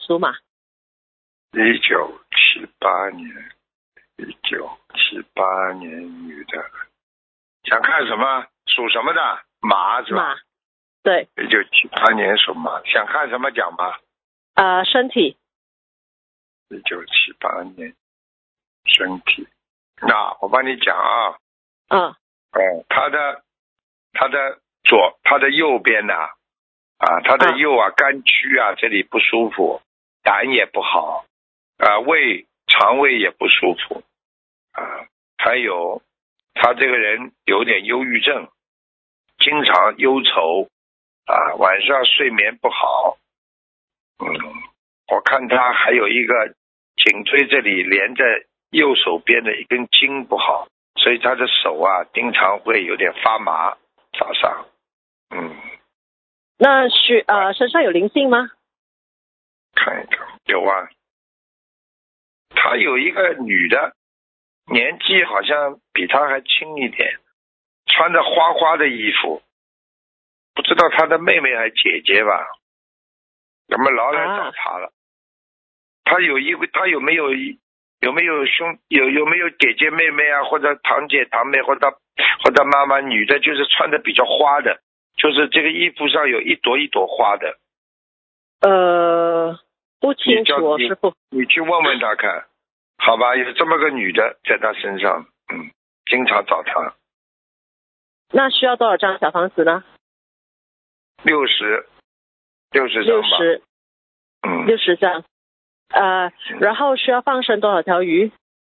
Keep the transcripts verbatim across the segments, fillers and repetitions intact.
属马。 一九七八年，一九七八年女的，想看什么？属什么的？马是吧？ 马，对。 一九七八年属马，想看什么讲吧？ 呃，身体。 一九七八年，身体。那我帮你讲啊。 嗯。 嗯，他的他的左，他的右边呐、啊，啊，他的右啊，肝区啊，这里不舒服，胆也不好，啊，胃肠胃也不舒服，啊，还有他这个人有点忧郁症，经常忧愁，啊，晚上睡眠不好，嗯，我看他还有一个颈椎这里连着右手边的一根筋不好，所以他的手啊经常会有点发麻，早上，嗯。 那需呃身上有灵性吗？ 看一看，有啊。他有一个女的，年纪好像比他还轻一点，穿着花花的衣服，不知道他的妹妹还姐姐吧？咱们老来找他了。他有一个，他有没有有没有兄有有没有姐姐妹妹啊，或者堂姐堂妹，或者或者妈妈？女的就是穿的比较花的，就是这个衣服上有一朵一朵花的。 呃，不清楚，师傅。 你去问问他看，好吧？有这么个女的在他身上，嗯，经常找他。 那需要多少张小房子呢？ 六十，六十张六吧。 十， 嗯， 六十张。呃，然后需要放生多少条鱼？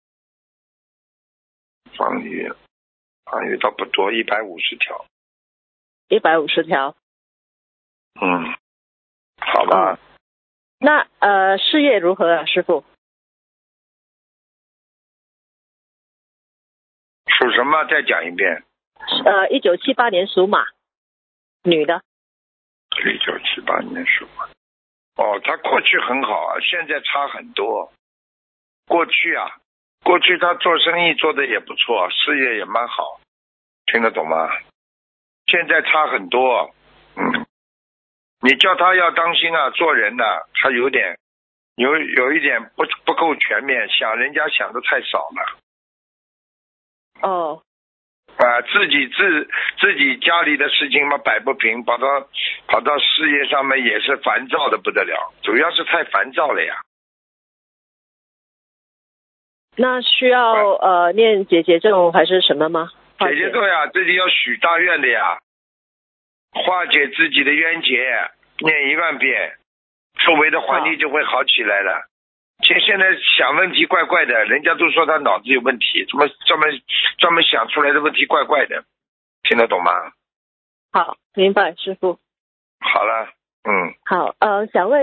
放鱼，放鱼倒不多，一百五十条。 一百五十条。 嗯，好吧。 哦、那呃，事业如何啊，师傅？ 属什么？再讲一遍。 呃，一九七八年属马，女的。 一九七八年属马。哦，他过去很好啊，现在差很多。过去啊，过去他做生意做的也不错，事业也蛮好，听得懂吗？现在差很多。嗯，你叫他要当心啊，做人呢、啊，他有点有有一点不不够全面，想人家想的太少了。 哦。 啊，自己自自己家里的事情嘛摆不平，跑到跑到事业上面也是烦躁的不得了，主要是太烦躁了呀。 那需要呃念姐姐咒还是什么吗？ 姐姐咒呀，自己要许大愿的呀，化解自己的冤结，念一万遍，周围的环境就会好起来了。现现在想问题怪怪的，人家都说他脑子有问题，怎么专门专门想出来的问题怪怪的，听得懂吗？ 好，明白，师傅。 好了，嗯。 好，呃，想问。